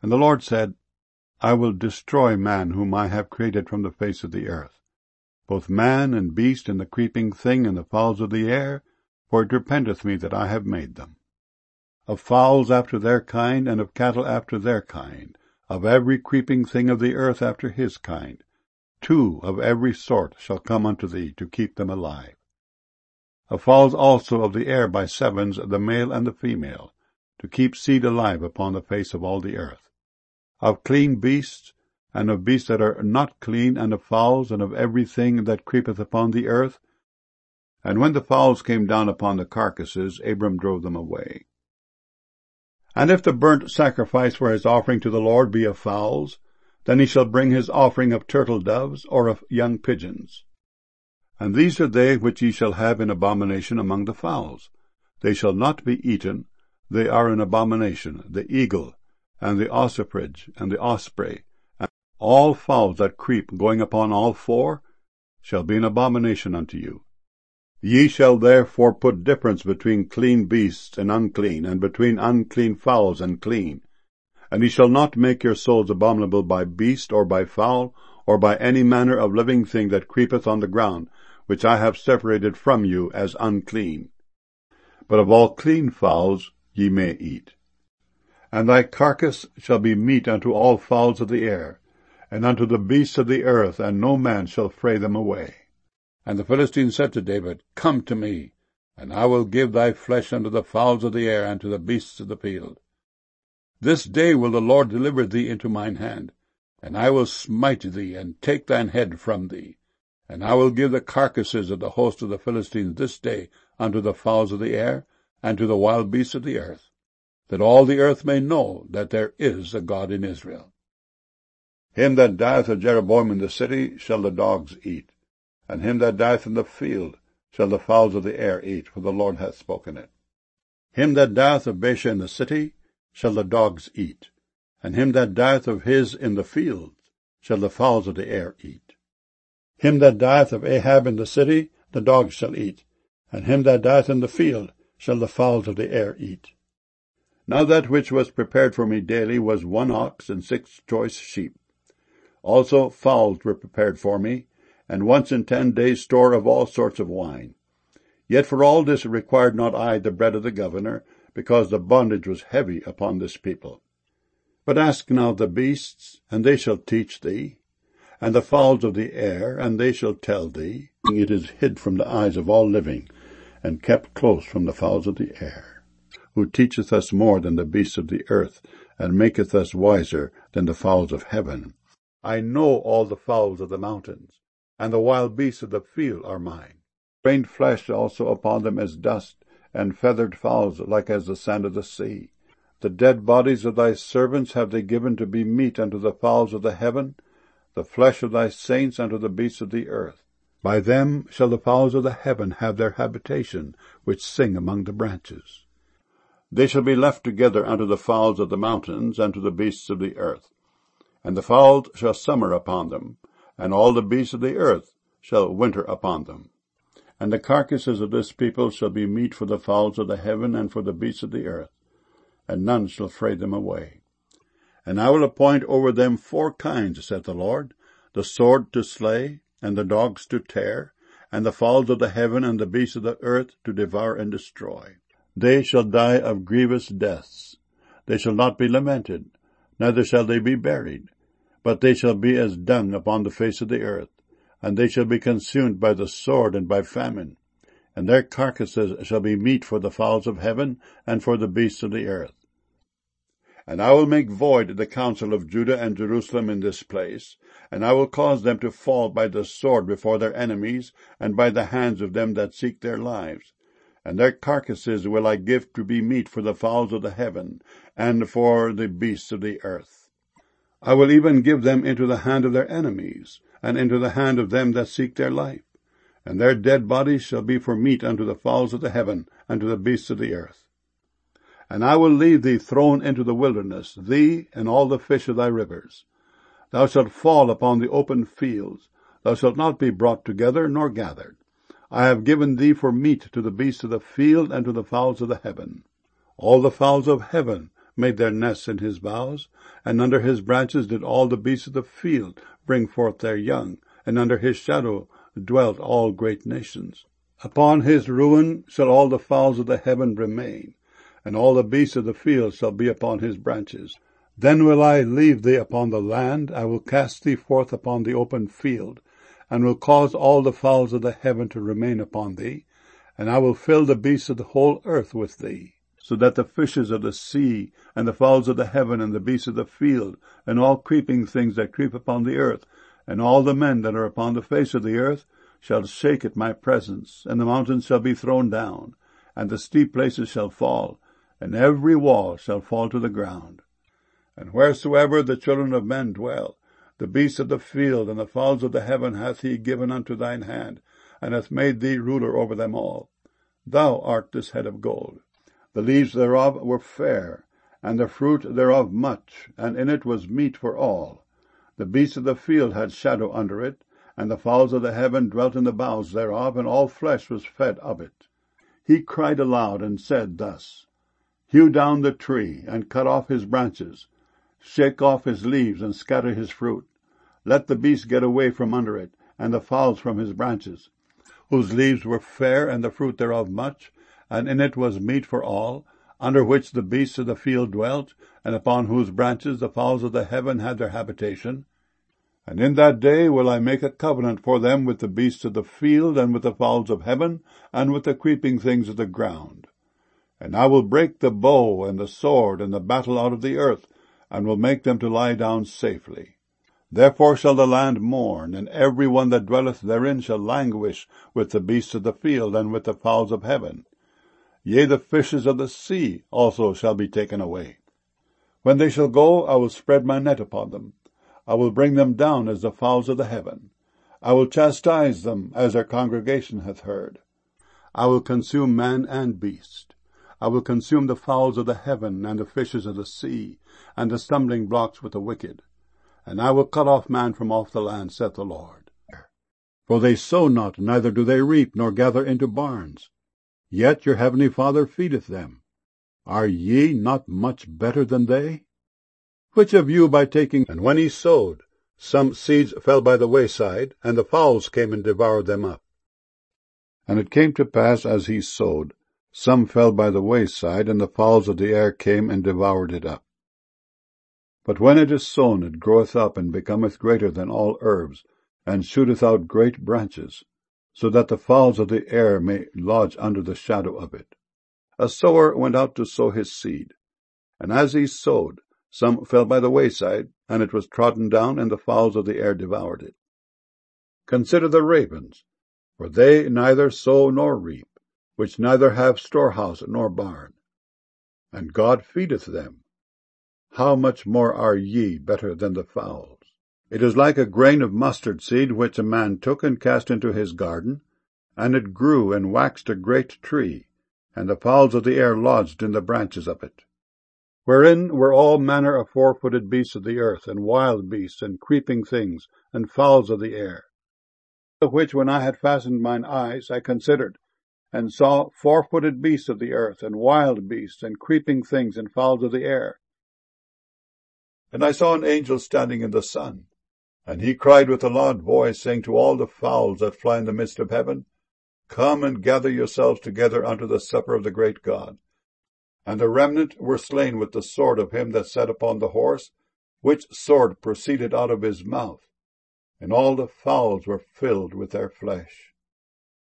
And the Lord said, I will destroy man whom I have created from the face of the earth, both man and beast and the creeping thing and the fowls of the air, for it repenteth me that I have made them. Of fowls after their kind, and of cattle after their kind, of every creeping thing of the earth after his kind, 2 of every sort shall come unto thee, to keep them alive. Of fowls also of the air by 7s, the male and the female, to keep seed alive upon the face of all the earth. Of clean beasts, and of beasts that are not clean, and of fowls, and of every thing that creepeth upon the earth. And when the fowls came down upon the carcasses, Abram drove them away. And if the burnt sacrifice for his offering to the Lord be of fowls, then he shall bring his offering of turtle doves, or of young pigeons. And these are they which ye shall have in abomination among the fowls. They shall not be eaten, they are an abomination, the eagle, and the ossifrage, and the osprey, and all fowls that creep, going upon all 4, shall be an abomination unto you. Ye shall therefore put difference between clean beasts and unclean, and between unclean fowls and clean. And ye shall not make your souls abominable by beast, or by fowl, or by any manner of living thing that creepeth on the ground, which I have separated from you as unclean. But of all clean fowls ye may eat. And thy carcass shall be meat unto all fowls of the air, and unto the beasts of the earth, and no man shall fray them away. And the Philistine said to David, Come to me, and I will give thy flesh unto the fowls of the air, and to the beasts of the field. This day will the Lord deliver thee into mine hand, and I will smite thee, and take thine head from thee. And I will give the carcasses of the host of the Philistines this day unto the fowls of the air, and to the wild beasts of the earth, that all the earth may know that there is a God in Israel. Him that dieth of Jeroboam in the city shall the dogs eat, and him that dieth in the field shall the fowls of the air eat, for the Lord hath spoken it. Him that dieth of Baasha in the city shall the dogs eat, and him that dieth of his in the field shall the fowls of the air eat. Him that dieth of Ahab in the city the dogs shall eat, and him that dieth in the field shall the fowls of the air eat. Now that which was prepared for me daily was 1 ox and 6 choice sheep. Also fowls were prepared for me, and once in 10 days store of all sorts of wine. Yet for all this required not I the bread of the governor, because the bondage was heavy upon this people. But ask now the beasts, and they shall teach thee, and the fowls of the air, and they shall tell thee. It is hid from the eyes of all living, and kept close from the fowls of the air, who teacheth us more than the beasts of the earth, and maketh us wiser than the fowls of heaven. I know all the fowls of the mountains, and the wild beasts of the field are mine. Rained flesh also upon them as dust, and feathered fowls like as the sand of the sea. The dead bodies of thy servants have they given to be meat unto the fowls of the heaven, the flesh of thy saints unto the beasts of the earth. By them shall the fowls of the heaven have their habitation, which sing among the branches. They shall be left together unto the fowls of the mountains, and to the beasts of the earth. And the fowls shall summer upon them, and all the beasts of the earth shall winter upon them. And the carcasses of this people shall be meat for the fowls of the heaven and for the beasts of the earth, and none shall fray them away. And I will appoint over them 4 kinds, saith the Lord, the sword to slay, and the dogs to tear, and the fowls of the heaven and the beasts of the earth to devour and destroy. They shall die of grievous deaths. They shall not be lamented, neither shall they be buried, but they shall be as dung upon the face of the earth, and they shall be consumed by the sword and by famine, and their carcasses shall be meat for the fowls of heaven and for the beasts of the earth. And I will make void the counsel of Judah and Jerusalem in this place, and I will cause them to fall by the sword before their enemies, and by the hands of them that seek their lives. And their carcasses will I give to be meat for the fowls of the heaven, and for the beasts of the earth. I will even give them into the hand of their enemies, and into the hand of them that seek their life. And their dead bodies shall be for meat unto the fowls of the heaven, and to the beasts of the earth. And I will leave thee thrown into the wilderness, thee and all the fish of thy rivers. Thou shalt fall upon the open fields. Thou shalt not be brought together, nor gathered. I have given thee for meat to the beasts of the field, and to the fowls of the heaven. All the fowls of heaven made their nests in his boughs, and under his branches did all the beasts of the field bring forth their young, and under his shadow dwelt all great nations. Upon his ruin shall all the fowls of the heaven remain, and all the beasts of the field shall be upon his branches. Then will I leave thee upon the land, I will cast thee forth upon the open field, and will cause all the fowls of the heaven to remain upon thee, and I will fill the beasts of the whole earth with thee, so that the fishes of the sea, and the fowls of the heaven, and the beasts of the field, and all creeping things that creep upon the earth, and all the men that are upon the face of the earth, shall shake at my presence, and the mountains shall be thrown down, and the steep places shall fall, and every wall shall fall to the ground. And wheresoever the children of men dwell, the beasts of the field and the fowls of the heaven hath he given unto thine hand, and hath made thee ruler over them all. Thou art this head of gold. The leaves thereof were fair, and the fruit thereof much, and in it was meat for all. The beasts of the field had shadow under it, and the fowls of the heaven dwelt in the boughs thereof, and all flesh was fed of it. He cried aloud and said thus, Hew down the tree, and cut off his branches, shake off his leaves, and scatter his fruit. Let the beasts get away from under it, and the fowls from his branches, whose leaves were fair, and the fruit thereof much, and in it was meat for all, under which the beasts of the field dwelt, and upon whose branches the fowls of the heaven had their habitation. And in that day will I make a covenant for them with the beasts of the field, and with the fowls of heaven, and with the creeping things of the ground. And I will break the bow and the sword and the battle out of the earth, and will make them to lie down safely. Therefore shall the land mourn, and every one that dwelleth therein shall languish with the beasts of the field, and with the fowls of heaven. Yea, the fishes of the sea also shall be taken away. When they shall go, I will spread my net upon them. I will bring them down as the fowls of the heaven. I will chastise them as their congregation hath heard. I will consume man and beast. I will consume the fowls of the heaven, and the fishes of the sea, and the stumbling blocks with the wicked. And I will cut off man from off the land, saith the Lord. For they sow not, neither do they reap, nor gather into barns. Yet your heavenly Father feedeth them. Are ye not much better than they? Which of you by taking, and when he sowed, some seeds fell by the wayside, and the fowls came and devoured them up? And it came to pass, as he sowed, some fell by the wayside, and the fowls of the air came and devoured it up. But when it is sown, it groweth up, and becometh greater than all herbs, and shooteth out great branches, so that the fowls of the air may lodge under the shadow of it. A sower went out to sow his seed, and as he sowed, some fell by the wayside, and it was trodden down, and the fowls of the air devoured it. Consider the ravens, for they neither sow nor reap, which neither have storehouse nor barn, and God feedeth them. How much more are ye better than the fowls? It is like a grain of mustard seed, which a man took and cast into his garden, and it grew and waxed a great tree, and the fowls of the air lodged in the branches of it. Wherein were all manner of four-footed beasts of the earth, and wild beasts, and creeping things, and fowls of the air, of which when I had fastened mine eyes I considered, and saw four-footed beasts of the earth, and wild beasts, and creeping things, and fowls of the air. And I saw an angel standing in the sun, and he cried with a loud voice, saying to all the fowls that fly in the midst of heaven, Come and gather yourselves together unto the supper of the great God. And the remnant were slain with the sword of him that sat upon the horse, which sword proceeded out of his mouth, and all the fowls were filled with their flesh.